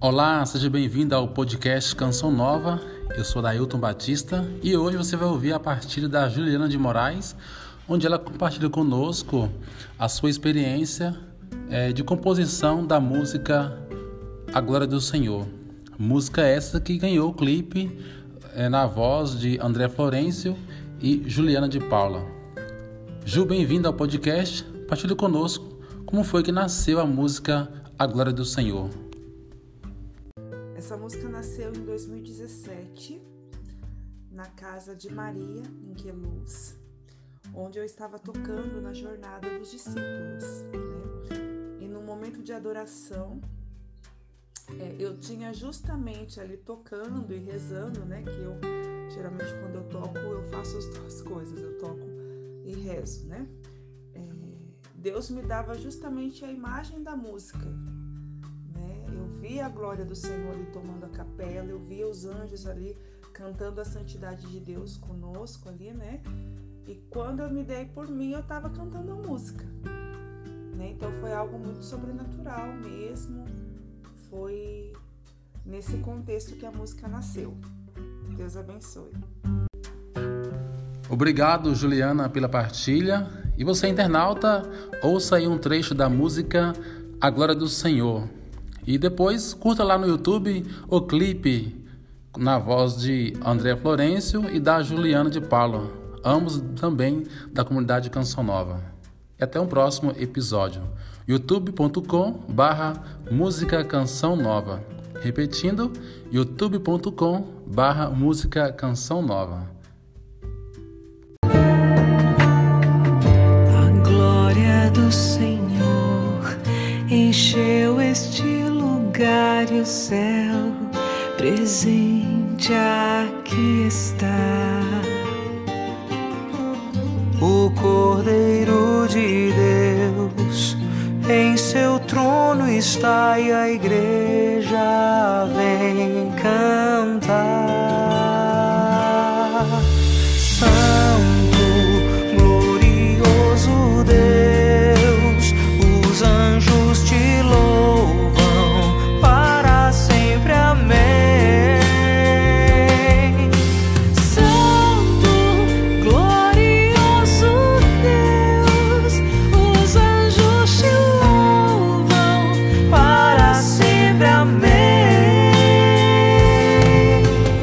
Olá, seja bem-vindo ao podcast Canção Nova. Eu sou Dailton Batista e hoje você vai ouvir a partilha da Juliana de Moraes, onde ela compartilha conosco a sua experiência de composição da música A Glória do Senhor. Música essa que ganhou o clipe na voz de André Florencio e Juliana de Paula. Ju, bem-vinda ao podcast. Partilhe conosco como foi que nasceu a música A Glória do Senhor. Essa música nasceu em 2017, na casa de Maria, em Queluz, onde eu estava tocando na jornada dos discípulos, né? E no momento de adoração, eu tinha justamente ali tocando e rezando, né? Que eu, geralmente, quando eu toco, eu faço as duas coisas, eu toco e rezo, né? Deus me dava justamente a imagem da música, né? Eu via a glória do Senhor ali tomando a capela, eu via os anjos ali cantando a santidade de Deus conosco ali, né? E quando eu me dei por mim, eu estava cantando a música, né? Então foi algo muito sobrenatural mesmo, foi nesse contexto que a música nasceu. Deus abençoe. Obrigado, Juliana, pela partilha. E você, internauta, ouça aí um trecho da música A Glória do Senhor. E depois curta lá no YouTube o clipe na voz de André Florencio e da Juliana de Paula, ambos também da comunidade Canção Nova. E até um próximo episódio. youtube.com/música Canção Nova. Repetindo, youtube.com/música Canção Nova. Do Senhor encheu este lugar e o céu presente aqui está. O Cordeiro de Deus em seu trono está e a igreja vem cantar.